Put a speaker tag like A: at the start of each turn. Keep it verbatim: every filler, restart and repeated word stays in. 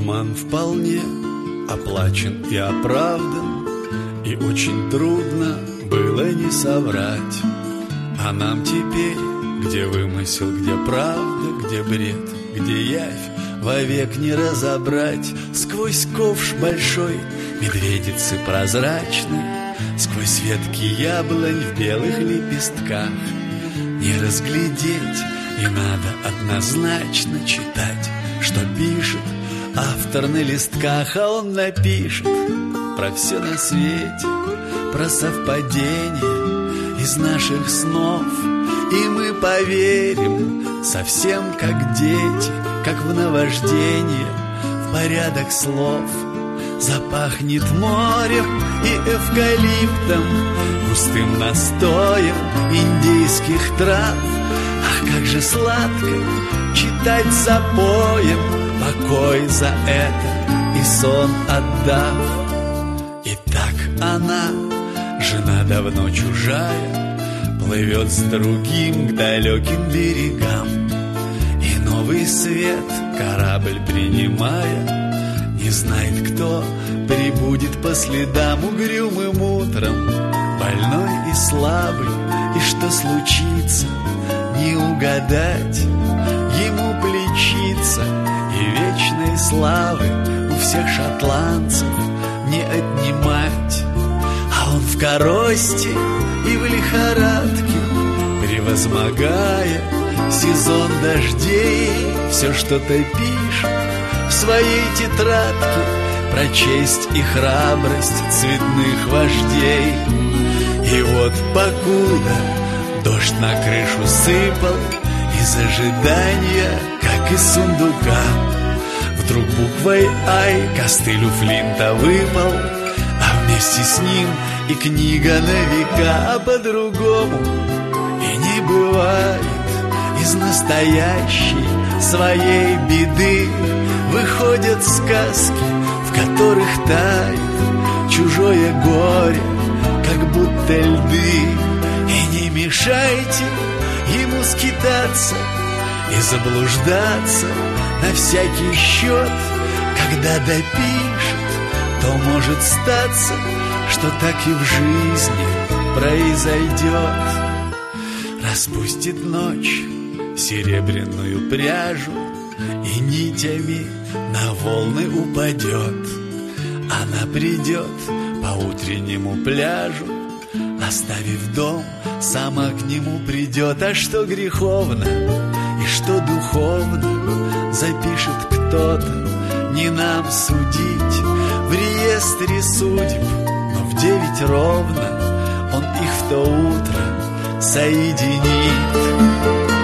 A: обман вполне оплачен и оправдан, и очень трудно было не соврать. А нам теперь, где вымысел, где правда, где бред, где явь, вовек не разобрать. Сквозь ковш большой медведицы прозрачной, сквозь ветки яблонь в белых лепестках не разглядеть, и надо однозначно читать, что пишет автор на листках. А он напишет про все на свете, про совпадения из наших снов. И мы поверим совсем как дети, как в наваждение, в порядок слов. Запахнет морем и эвкалиптом, густым настоем индийских трав. Ах, как же сладко читать запоем, покой за это и сон отдав. И так она, жена давно чужая, плывет с другим к далеким берегам. И новый свет корабль принимая, не знает, кто прибудет по следам угрюмым утром, больной и слабый. И что случится, не угадать, ему плечится, и вечной славы у всех шотландцев не отнимать. А он в коросте и в лихорадке, превозмогая сезон дождей, все что-то пишет в своей тетрадке про честь и храбрость цветных вождей. И вот покуда дождь на крышу сыпал, из ожидания, как из сундука, вдруг буквой «Ай» костыль у Флинта выпал, а вместе с ним и книга на века. А по-другому и не бывает. Из настоящей своей беды выходят сказки, в которых тает чужое горе, как будто льды. И не мешайте ему скитаться и заблуждаться на всякий счет. Когда допишет, то может статься, что так и в жизни произойдет. Распустит ночь серебряную пряжу и нитями на волны упадет. Она придет по утреннему пляжу, оставив дом, сама к нему придет. А что греховно и что духовно, запишет кто-то, не нам судить. В реестре судеб, но в девять ровно он их в то утро соединит.